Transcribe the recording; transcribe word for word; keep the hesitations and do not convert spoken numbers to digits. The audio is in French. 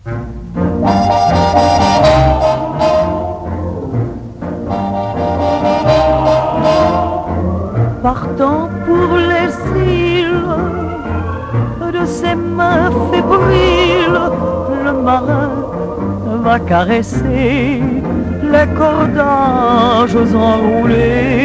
Partant pour les îles de ses mains fébriles, le marin va caresser les cordages enroulés